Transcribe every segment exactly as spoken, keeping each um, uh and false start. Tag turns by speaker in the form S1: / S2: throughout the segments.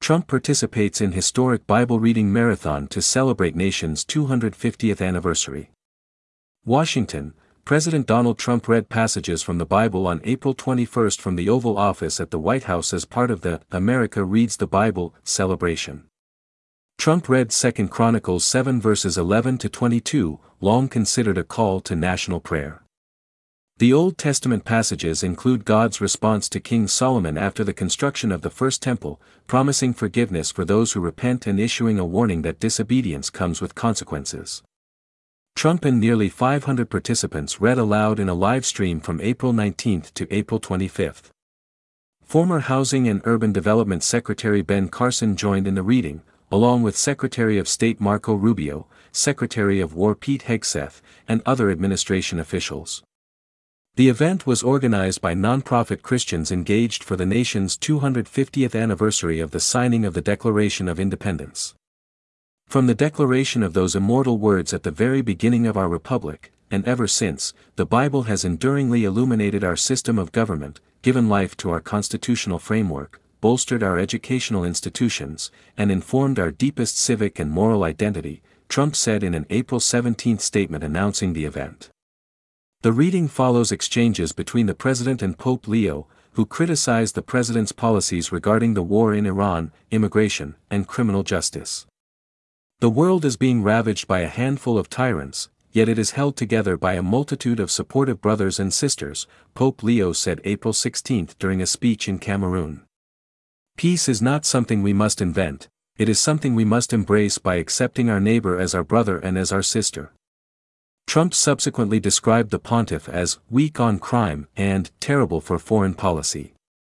S1: Trump participates in historic Bible reading marathon to celebrate nation's two hundred fiftieth anniversary. Washington, President Donald Trump read passages from the Bible on April twenty-first from the Oval Office at the White House as part of the America Reads the Bible celebration. Trump read Second Chronicles seven verses eleven to twenty-two, long considered a call to national prayer. The Old Testament passages include God's response to King Solomon after the construction of the First Temple, promising forgiveness for those who repent and issuing a warning that disobedience comes with consequences. Trump and nearly five hundred participants read aloud in a live stream from April nineteenth to April twenty-fifth. Former Housing and Urban Development Secretary Ben Carson joined in the reading, along with Secretary of State Marco Rubio, Secretary of War Pete Hegseth, and other administration officials. The event was organized by nonprofit Christians engaged for the nation's two hundred fiftieth anniversary of the signing of the Declaration of Independence. From the declaration of those immortal words at the very beginning of our republic, and ever since, the Bible has enduringly illuminated our system of government, given life to our constitutional framework, bolstered our educational institutions, and informed our deepest civic and moral identity, Trump said in an April seventeenth statement announcing the event. The reading follows exchanges between the president and Pope Leo, who criticized the president's policies regarding the war in Iran, immigration, and criminal justice. The world is being ravaged by a handful of tyrants, yet it is held together by a multitude of supportive brothers and sisters, Pope Leo said April sixteenth during a speech in Cameroon. Peace is not something we must invent, it is something we must embrace by accepting our neighbor as our brother and as our sister. Trump subsequently described the pontiff as weak on crime and terrible for foreign policy.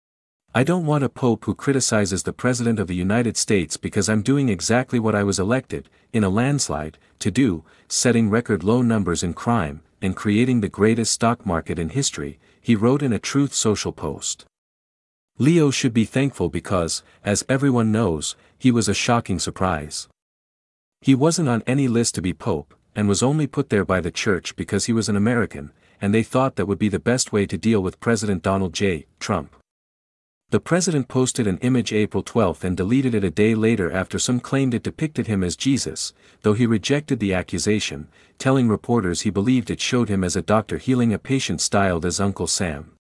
S1: I don't want a pope who criticizes the President of the United States because I'm doing exactly what I was elected, in a landslide, to do, setting record low numbers in crime, and creating the greatest stock market in history, he wrote in a Truth Social post. Leo should be thankful because, as everyone knows, he was a shocking surprise. He wasn't on any list to be pope, and was only put there by the church because he was an American, and they thought that would be the best way to deal with President Donald J. Trump. The president posted an image April twelfth and deleted it a day later after some claimed it depicted him as Jesus, though he rejected the accusation, telling reporters he believed it showed him as a doctor healing a patient styled as Uncle Sam.